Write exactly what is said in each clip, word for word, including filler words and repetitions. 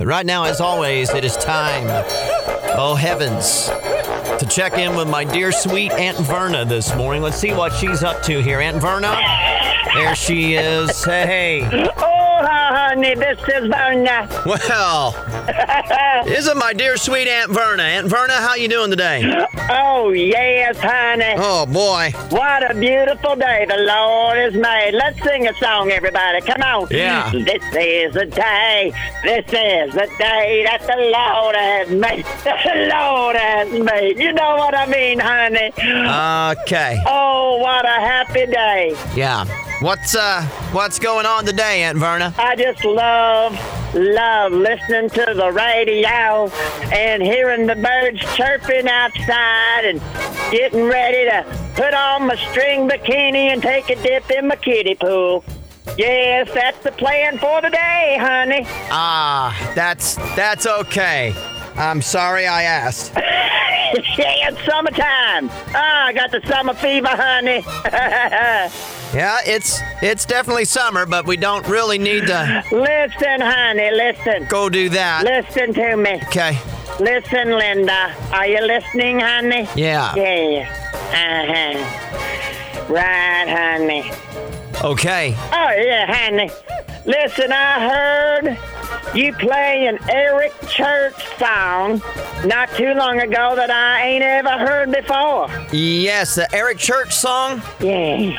But right now, as always, it is time, oh heavens, to check in with my dear sweet Aunt Verna this morning. Let's see what she's up to here. Aunt Verna, there she is. Hey. Oh, honey, this is Verna. Well, isn't my dear sweet Aunt Verna? Aunt Verna, how you doing today? Oh, yes, honey. Oh, boy. What a beautiful day the Lord has made. Let's sing a song, everybody. Come on. Yeah. This is the day. This is the day that the Lord has made. The Lord has made. You know what I mean, honey? Okay. Oh, what a happy day. Yeah. What's uh what's going on today, Aunt Verna? I just love, love listening to the radio and hearing the birds chirping outside and getting ready to put on my string bikini and take a dip in my kiddie pool. Yes, that's the plan for the day, honey. Ah, that's that's okay. I'm sorry I asked. Yeah, it's summertime. Ah, I got the summer fever, honey. Yeah, it's it's definitely summer, but we don't really need to Listen, honey, listen. go do that. Listen to me. Okay. Listen, Linda. Are you listening, honey? Yeah. Yeah. Uh-huh. Right, honey. Okay. Oh, yeah, honey. Listen, I heard you play an Eric Church song not too long ago that I ain't ever heard before. Yes, the Eric Church song. Yeah.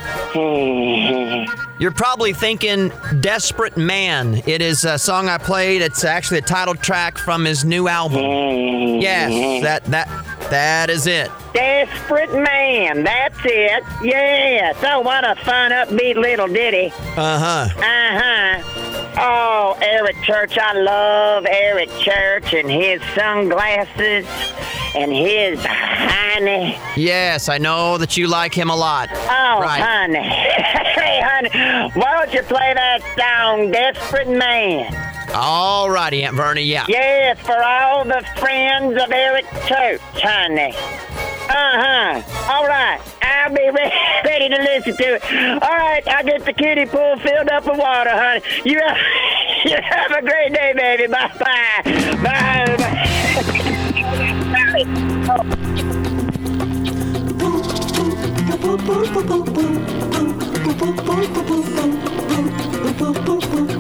You're probably thinking Desperate Man. It is a song I played. It's actually a title track from his new album. Yes, that that that is it. Desperate Man, that's it. Yeah. So what a fun, upbeat little ditty. Uh-huh. Uh-huh. Oh, Eric Church. I love Eric Church and his sunglasses and his honey. Yes, I know that you like him a lot. Oh, Right. honey. Hey, honey, why don't you play that song, Desperate Man? All righty, Aunt Verna, yeah. Yes, for all the friends of Eric Church, honey. Uh-huh. All right. I'll be re- ready to listen to it. All right. I'll get the kiddie pool filled up with water, honey. You have, you have a great day, baby. Bye-bye. Bye-bye.